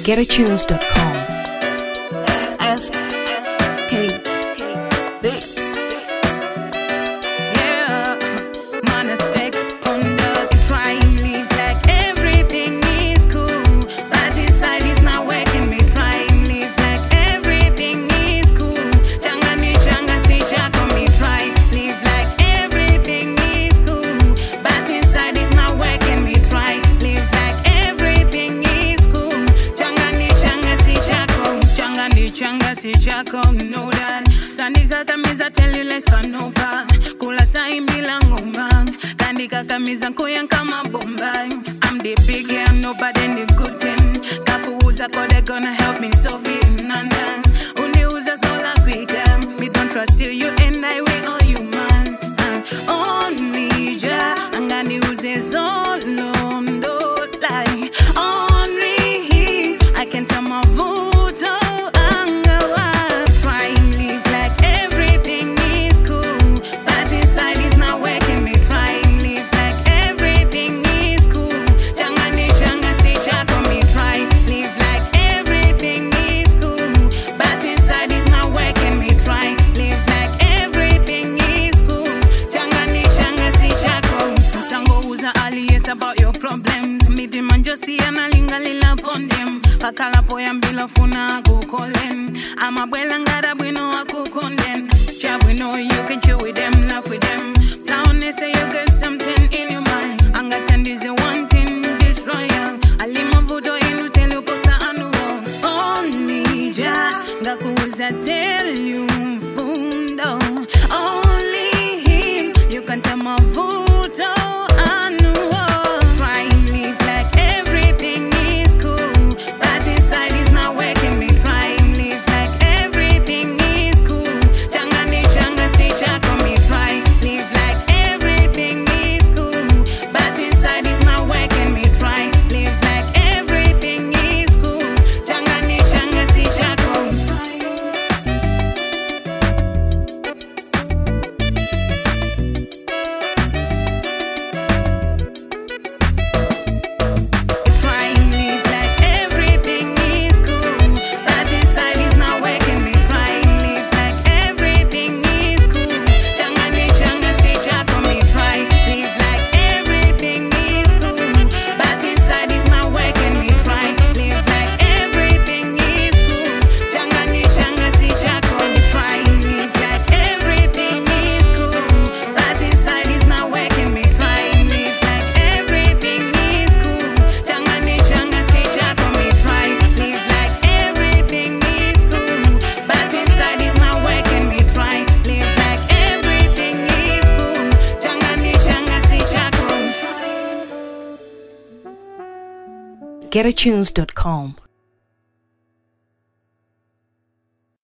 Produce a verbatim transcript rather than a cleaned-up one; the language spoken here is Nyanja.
getatunes dot com. F K Beats. Yeah, man, respect on the try live like everything is cool, but inside is not working. Me try live like everything is cool. Changa ni changa si chako. Me try live like everything is cool, but inside is not working. Me try live like everything is cool. Changa ni changa si chako. Changa ni changa si chako. Know that. Sandika kamiza tell you let's turn over. Kula saimbila ngoma. Kandika kamiza nkoyan kama bomba. I'm the big guy, I'm nobody in the good thing. Kakuuza kode gonna help me solve it. Nana, uniuza sola quicker. Me don't trust you, you and I we all human. Uh, only ja, angani uze solo ndo lie. Only he, I can tell my vote. Oh, angawa. Try and live like everything is cool, but inside is not working. Me try and live like everything is cool. Changa ni changa si chako. Me try live like everything is cool, but inside is not working. Me try live like everything is cool. Changa ni changa si chako. Sango uza alias about your problems. Me demand just see analinga lila upon them. Pakala poya mbila funa kukolen. Ama bwela ngara bwino akukonden. Cha bwino you can chill with them, laugh with them. Sound they say you got something in your mind. Anga tendize one thing destroyer. Alima vudo inu tell you kosa anuo. Only ja ngakuza tell you fundo. Only him you can tell my vudo anuo. Try and live like everything is cool, but inside is not working. Me try and live like everything is cool. Changa ni changa si chako. Me try live like everything is cool, but inside is not working. Me try live like everything is cool. Changa ni changa si chako. Try and live like everything is cool, but inside is not working. Me try and live like everything is cool. Changa ni changa si chako. Me try live like everything is cool, but inside is not working. Me try live like everything is cool. Changa ni changa si chako. Me try live like everything is cool, but inside is not working. Me try live like everything is cool. Changa ni changa si chako. Me try live like everything is cool, but inside is not working. Me try live like everything is cool. Changa ni changa si chako. getatunes dot com.